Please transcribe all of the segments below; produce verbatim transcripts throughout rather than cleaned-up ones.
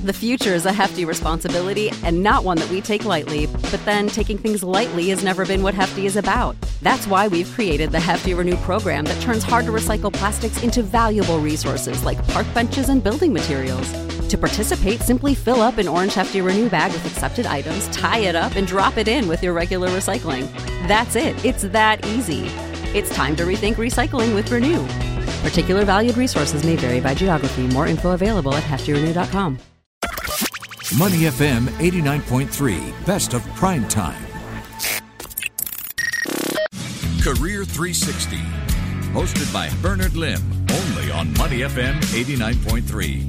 The future is a hefty responsibility and not one that we take lightly. But then taking things lightly has never been what Hefty is about. That's why we've created the Hefty Renew program that turns hard-to-recycle plastics into valuable resources like park benches and building materials. To participate, simply fill up an orange Hefty Renew bag with accepted items, tie it up, and drop it in with your regular recycling. That's it. It's that easy. It's time to rethink recycling with Renew. Particular valued resources may vary by geography. More info available at hefty renew dot com. Money F M eighty-nine point three, best of prime time. Career three sixty, hosted by Bernard Lim, only on Money F M eighty-nine point three.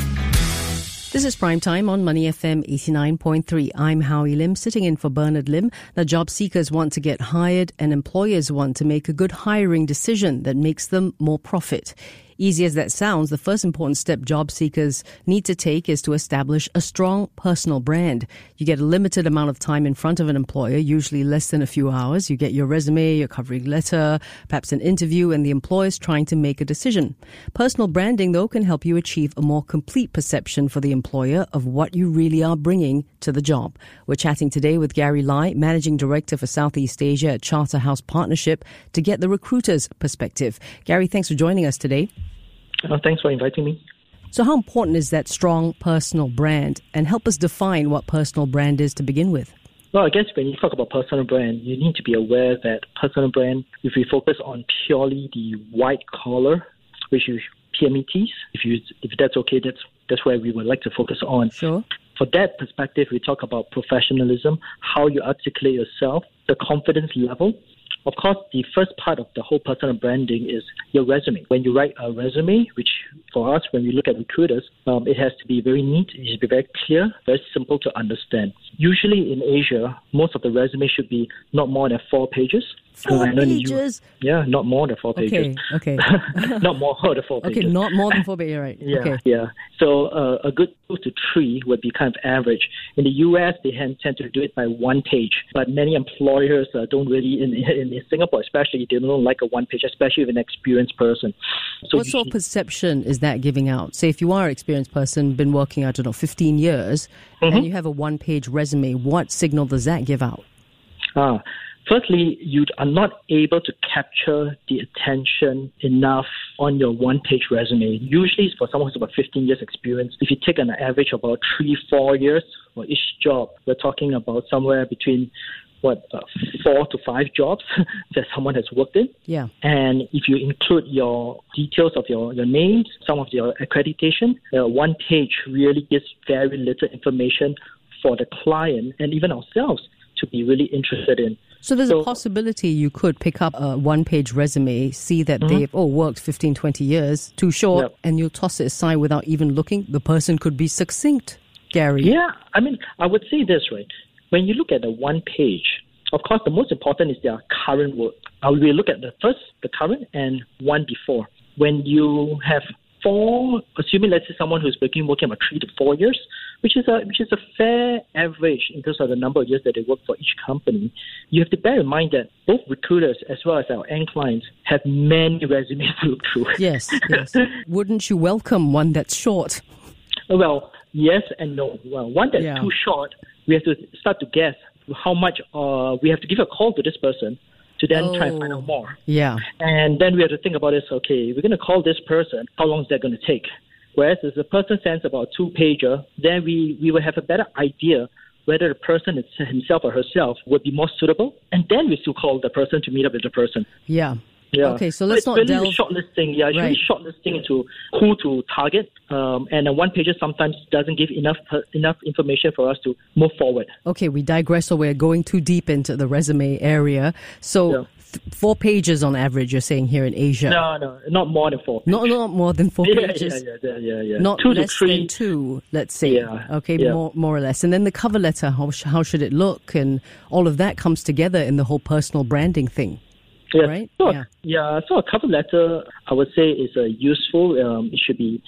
This is Prime Time on Money F M eighty-nine point three. I'm Howie Lim, sitting in for Bernard Lim. Now, job seekers want to get hired and employers want to make a good hiring decision that makes them more profit. Easy as that sounds, the first important step job seekers need to take is to establish a strong personal brand. You get a limited amount of time in front of an employer, usually less than a few hours. You get your resume, your covering letter, perhaps an interview, and the employer's trying to make a decision. Personal branding, though, can help you achieve a more complete perception for the employer of what you really are bringing to the job. We're chatting today with Gary Lai, Managing Director for Southeast Asia at Charterhouse Partnership, to get the recruiter's perspective. Gary, thanks for joining us today. Uh, thanks for inviting me. So how important is that strong personal brand? And help us define what personal brand is to begin with. Well, I guess when you talk about personal brand, you need to be aware that personal brand, if we focus on purely the white collar, which is P M E Ts, if you if that's okay, that's that's where we would like to focus on. Sure. For that perspective, we talk about professionalism, how you articulate yourself, the confidence level. Of course, the first part of the whole personal branding is your resume. When you write a resume, which for us, when we look at recruiters, um, it has to be very neat, it should be very clear, very simple to understand. Usually in Asia, most of the resume should be not more than four pages. Four pages? You, yeah, not more than four pages. Okay, okay. Not more than four pages. Okay, not more than four pages, right. Yeah, okay. yeah. So uh, a good two to three would be kind of average. In the U S, they tend to do it by one page, but many employers uh, don't really, in, in, in Singapore especially, they don't like a one page, especially with an experienced person. So what sort of perception is that giving out? Say if you are an experienced person, been working, I don't know, fifteen years, mm-hmm. and you have a one-page resume, what signal does that give out? Ah, Firstly, you are not able to capture the attention enough on your one-page resume. Usually, for someone who's about fifteen years experience, if you take an average of about three, four years for each job, we're talking about somewhere between what uh, four to five jobs that someone has worked in. Yeah. And if you include your details of your, your names, some of your accreditation, uh, one page really gives very little information for the client and even ourselves to be really interested in. So there's so, a possibility you could pick up a one-page resume, see that mm-hmm. they've oh worked fifteen, twenty years, too short, yep. and you'll toss it aside without even looking. The person could be succinct, Gary. Yeah, I mean, I would say this, right? When you look at the one page, of course, the most important is their current work. I will look at the first, the current, and one before. When you have four, assuming let's say someone who's working working about three to four years, which is a which is a fair average in terms of the number of years that they work for each company, you have to bear in mind that both recruiters as well as our end clients have many resumes to look through. Yes, yes. Wouldn't you welcome one that's short? Well, yes and no. Well, one that's yeah. too short, we have to start to guess how much uh, we have to give a call to this person to then oh, try and find out more. Yeah. And then we have to think about this, okay, we're going to call this person, how long is that going to take? Whereas if the person sends about two-pager, then we, we will have a better idea whether the person himself or herself would be more suitable, and then we still call the person to meet up with the person. Yeah. Yeah. Okay, so let's so not it's really delve... shortlisting. Yeah, it's right. really shortlisting into who to target, um, and a one-pager sometimes doesn't give enough enough information for us to move forward. Okay, we digress, so we're going too deep into the resume area. So yeah. th- four pages on average, you're saying, here in Asia? No, no, not more than four pages. Not, not more than four yeah, pages? Yeah, yeah, yeah, yeah. Not two less to three. than two, let's say. Yeah. Okay, yeah. more more or less. And then the cover letter, how, sh- how should it look? And all of that comes together in the whole personal branding thing. Yes. Right? So, yeah. yeah. So a cover letter, I would say, is uh, useful. Um, it should be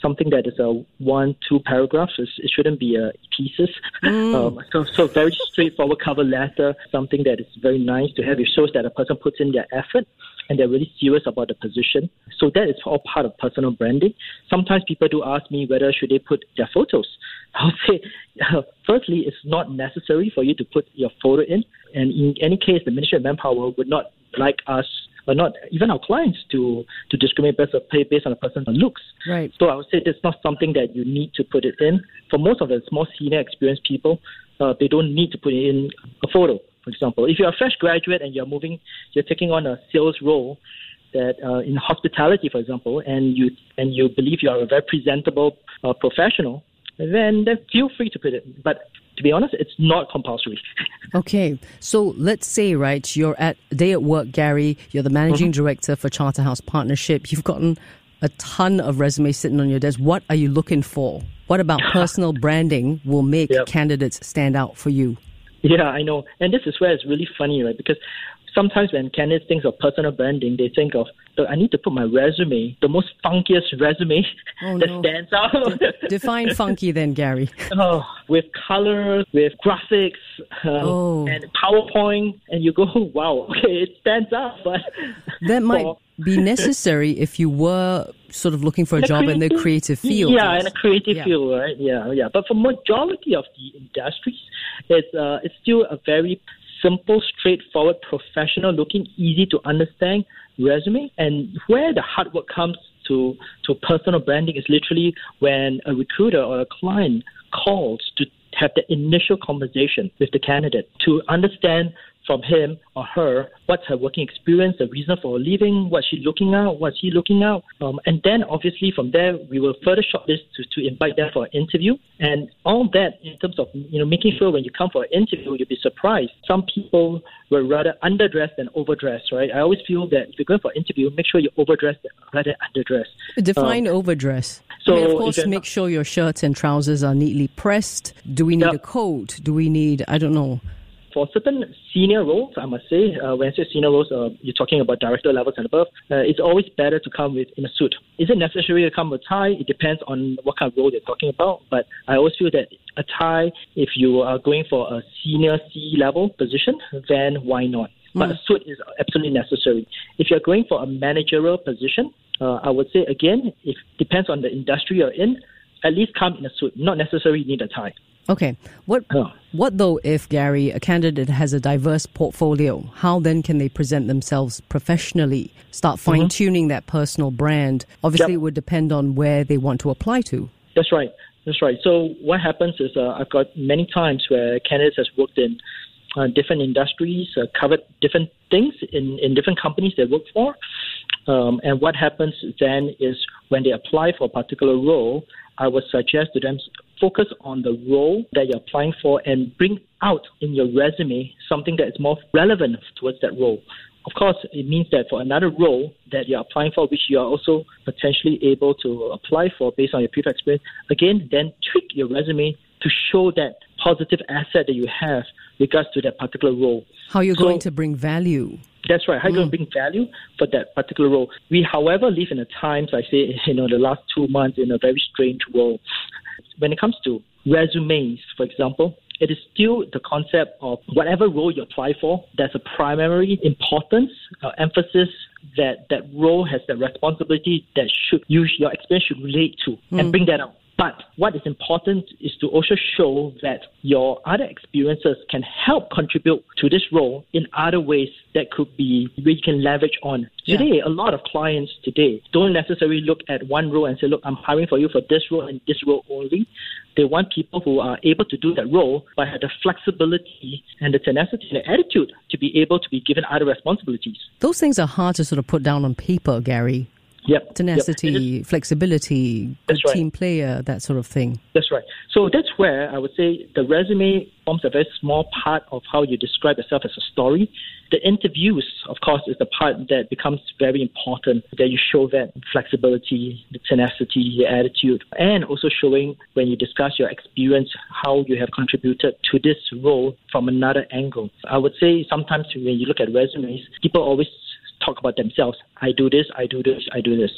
something that is a one, two paragraphs. It's, it shouldn't be a pieces. Mm. Um, so, so very straightforward cover letter, something that is very nice to have. It shows that a person puts in their effort and they're really serious about the position. So that is all part of personal branding. Sometimes people do ask me whether should they put their photos. I'll say, uh, firstly, it's not necessary for you to put your photo in. And in any case, the Ministry of Manpower would not like us, or not even our clients, to, to discriminate based on, based on a person's looks. Right. So I would say that's not something that you need to put it in. For most of the more senior, experienced people, uh, they don't need to put in a photo. For example, if you're a fresh graduate and you're moving, you're taking on a sales role that uh, in hospitality, for example, and you and you believe you are a very presentable uh, professional, then, then feel free to put it. But to be honest, it's not compulsory. Okay, so let's say, right, you're at Day at Work, Gary, you're the managing Mm-hmm. director for Charterhouse Partnership. You've gotten a ton of resumes sitting on your desk. What are you looking for? What about personal branding will make Yep. candidates stand out for you? Yeah, I know. And this is where it's really funny, right? Because sometimes when candidates think of personal branding, they think of, oh, I need to put my resume, the most funkiest resume Oh, that no. stands out. De- define funky then, Gary. Oh, with colors, with graphics, um, Oh. and PowerPoint, and you go, wow, okay, it stands out, but That might for- be necessary if you were sort of looking for a in a job in the creative field. Yeah, in a creative Yeah. field, right? Yeah, yeah. But for majority of the industries, it's uh, it's still a very simple, straightforward, professional-looking, easy to understand resume. And where the hard work comes to to personal branding is literally when a recruiter or a client calls to have the initial conversation with the candidate to understand from him or her what's her working experience, the reason for leaving, what's she looking at, what's he looking at. Um, and then obviously from there, we will further shortlist to, to invite them for an interview. And all that in terms of, you know, making sure when you come for an interview, you'll be surprised. Some people were rather underdressed than overdressed, right? I always feel that if you're going for an interview, make sure you're overdressed rather than underdressed. Define Um, overdress. so I mean, of if course, you're make not- sure your shirts and trousers are neatly pressed. Do we need Yep. a coat? Do we need, I don't know. For certain senior roles, I must say, uh, when I say senior roles, uh, you're talking about director levels and above, uh, it's always better to come with in a suit. Is it necessary to come with a tie? It depends on what kind of role you're talking about. But I always feel that a tie, if you are going for a senior C-level position, then why not? But a suit is absolutely necessary. If you're going for a managerial position, uh, I would say, again, it depends on the industry you're in, at least come in a suit. Not necessarily need a tie. Okay. What Oh. What though if, Gary, a candidate has a diverse portfolio? How then can they present themselves professionally? Start fine-tuning that personal brand. Obviously, Yep. it would depend on where they want to apply to. That's right. That's right. So what happens is uh, I've got many times where candidates has worked in uh, different industries, uh, covered different things in, in different companies they work for. Um, and what happens then is when they apply for a particular role, I would suggest to them focus on the role that you're applying for and bring out in your resume something that is more relevant towards that role. Of course, it means that for another role that you're applying for, which you are also potentially able to apply for based on your previous experience, again, then tweak your resume to show that positive asset that you have regards to that particular role. How you're So- going to bring value. That's right. How you going to bring value for that particular role? We, however, live in a times, I say, you know, the last two months in a very strange world. When it comes to resumes, for example, it is still the concept of whatever role you apply for, there's a primary importance, uh, emphasis that that role has the responsibility that should you, your experience should relate to, and bring that out. But what is important is to also show that your other experiences can help contribute to this role in other ways that could be where you can leverage on. Yeah. Today, a lot of clients today don't necessarily look at one role and say, look, I'm hiring for you for this role and this role only. They want people who are able to do that role but have the flexibility and the tenacity and the attitude to be able to be given other responsibilities. Those things are hard to sort of put down on paper, Gary. Yep. Tenacity, Yep. It is- flexibility, good That's right. team player, that sort of thing. That's right. So that's where I would say the resume forms a very small part of how you describe yourself as a story. The interviews, of course, is the part that becomes very important, that you show that flexibility, the tenacity, your attitude, and also showing when you discuss your experience, how you have contributed to this role from another angle. I would say sometimes when you look at resumes, people always talk about themselves. I do this, I do this, I do this. What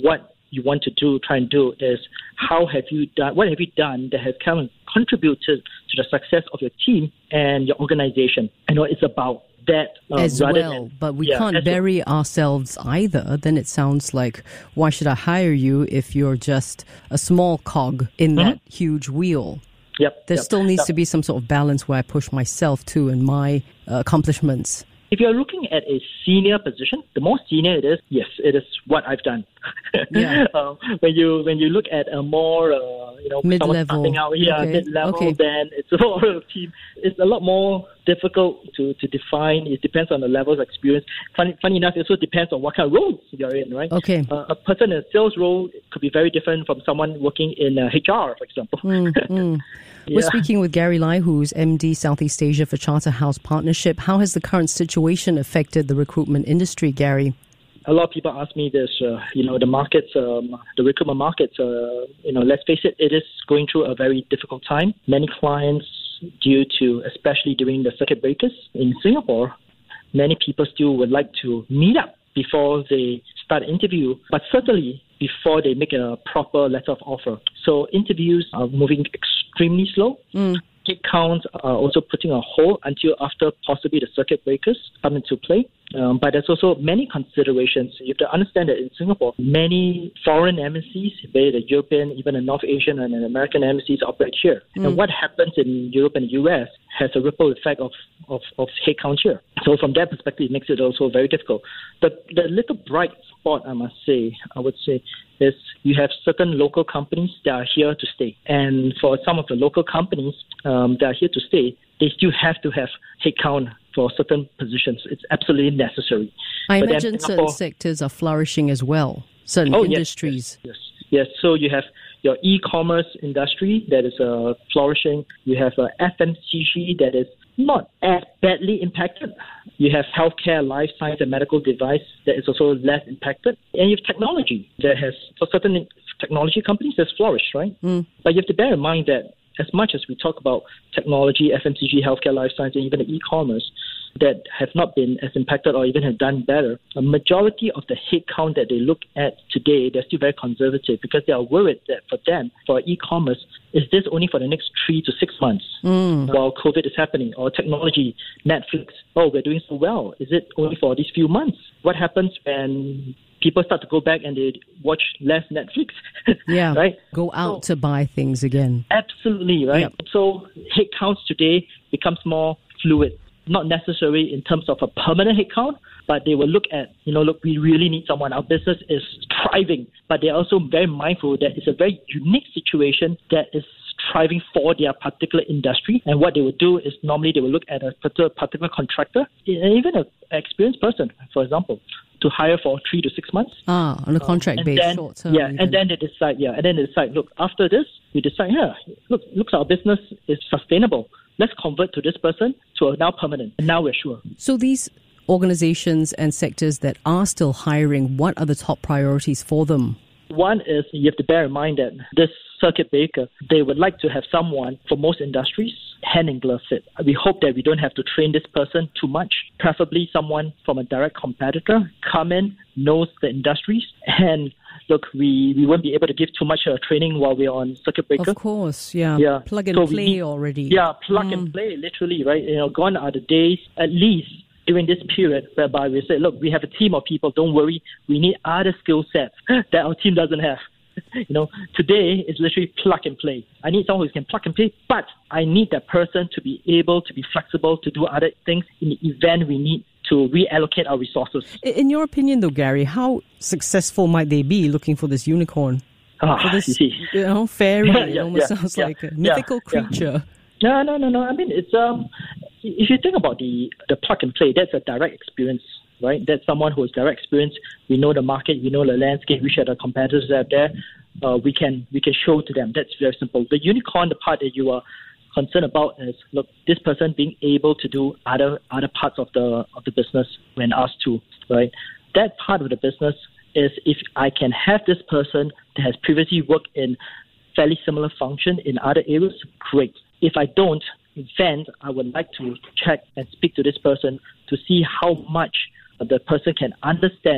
you want to do, try and do is how have you done, what have you done that has kind of contributed to the success of your team and your organization? You know, it's about that uh, as rather well, than, but we yeah, can't bury well. ourselves either. Then it sounds like, why should I hire you if you're just a small cog in mm-hmm. that huge wheel? Yep. There yep. still needs yep. to be some sort of balance where I push myself too and my uh, accomplishments. If you're looking at a senior position, the more senior it is, yes, it is what I've done. Yeah. um, when you when you look at a more uh, you know mid-level, starting out, yeah, okay. mid-level, okay. then it's a more of a team. It's a lot more difficult to, to define. It depends on the level of experience. Funny, funny enough, it also depends on what kind of role you're in, right? Okay. Uh, a person in a sales role could be very different from someone working in uh, H R, for example. Mm, mm. Yeah. We're speaking with Gary Lai, who's M D Southeast Asia for Charterhouse Partnership. How has the current situation affected the recruitment industry, Gary? A lot of people ask me this, uh, you know, the markets, um, the recruitment markets, uh, you know, let's face it, it is going through a very difficult time. Many clients, due to, especially during the circuit breakers in Singapore, many people still would like to meet up before they start an interview, but certainly before they make a proper letter of offer. So interviews are moving extremely slow. Mm. Headcounts are also putting on hold until after possibly the circuit breakers come into play. Um, but there's also many considerations. You have to understand that in Singapore, many foreign embassies, be it the European, even the North Asian and the American embassies, operate here. Mm. And what happens in Europe and the U S has a ripple effect of, of, of headcount here. So from that perspective, it makes it also very difficult. The, the little bright spot, I must say, I would say, is you have certain local companies that are here to stay. And for some of the local companies um, that are here to stay, they still have to have headcount for certain positions. It's absolutely necessary. I but imagine certain sectors are flourishing as well, certain oh, industries. Yes, yes, yes. So you have your e-commerce industry that is uh, flourishing. You have uh, F M C G that is not as badly impacted. You have healthcare, life science, and medical device that is also less impacted. And you have technology that has, for certain technology companies, that's flourished, right? Mm. But you have to bear in mind that as much as we talk about technology, F M C G, healthcare, life science, and even the e-commerce that have not been as impacted or even have done better, a majority of the headcount that they look at today, they're still very conservative because they are worried that for them, for e-commerce, is this only for the next three to six months mm. while COVID is happening? Or technology, Netflix, oh, we're doing so well. Is it only for these few months? What happens when people start to go back and they watch less Netflix? Yeah, right? Go out so, to buy things again. Absolutely, right? Yep. So headcounts today becomes more fluid. Not necessarily in terms of a permanent headcount, but they will look at, you know, look, we really need someone. Our business is thriving, but they're also very mindful that it's a very unique situation that is thriving for their particular industry. And what they would do is normally they will look at a particular contractor, even an experienced person, for example, to hire for three to six months. Ah, on a contract um, base, short term. Yeah, even. and then they decide, yeah, and then they decide, look, after this, we decide, yeah, look, looks our business is sustainable. Let's convert to this person to a now permanent. And now we're sure. So these organizations and sectors that are still hiring, what are the top priorities for them? One is you have to bear in mind that this circuit breaker, they would like to have someone for most industries, hand in glove fit. We hope that we don't have to train this person too much, preferably someone from a direct competitor, come in, knows the industries, and look, we, we won't be able to give too much uh, training while we're on circuit breaker. Of course, yeah. yeah. Plug and so play need, already. Yeah, plug mm. and play, literally, right? You know, gone are the days, at least during this period, whereby we say, look, we have a team of people, don't worry, we need other skill sets that our team doesn't have. You know, today is literally plug and play. I need someone who can plug and play, but I need that person to be able to be flexible to do other things in the event we need to reallocate our resources. In your opinion, though, Gary, how successful might they be looking for this unicorn? Ah, for this, you see. you know, fairy. yeah, it almost yeah, sounds yeah, like a mythical yeah, creature. Yeah. No, no, no, no. I mean, it's um, if you think about the the plug and play, that's a direct experience, right? That's someone who has direct experience. We know the market, we know the landscape, which are the competitors out there. Uh, we can we can show to them. That's very simple. The unicorn, the part that you are concerned about is, look, this person being able to do other other parts of the of the business when asked to, right? That part of the business is if I can have this person that has previously worked in fairly similar function in other areas, great. If I don't, then I would like to check and speak to this person to see how much the person can understand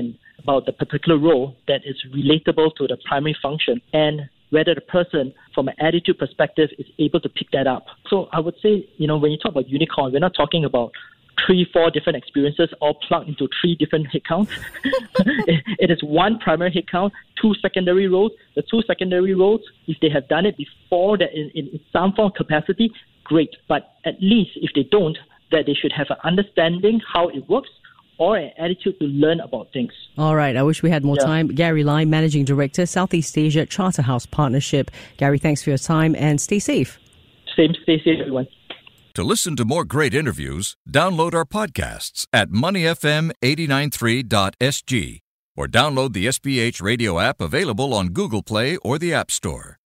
about the particular role that is relatable to the primary function, and whether the person, from an attitude perspective, is able to pick that up. So I would say, you know, when you talk about unicorn, we're not talking about three, four different experiences all plugged into three different headcounts. it, it is one primary headcount, two secondary roles. The two secondary roles, if they have done it before that in, in some form of capacity, great. But at least if they don't, that they should have an understanding how it works or an attitude to learn about things. All right. I wish we had more yeah. time. Gary Lai, Managing Director, Southeast Asia Charterhouse Partnership. Gary, thanks for your time and stay safe. Same, stay safe, everyone. To listen to more great interviews, download our podcasts at money f m eight nine three dot s g or download the S P H radio app available on Google Play or the App Store.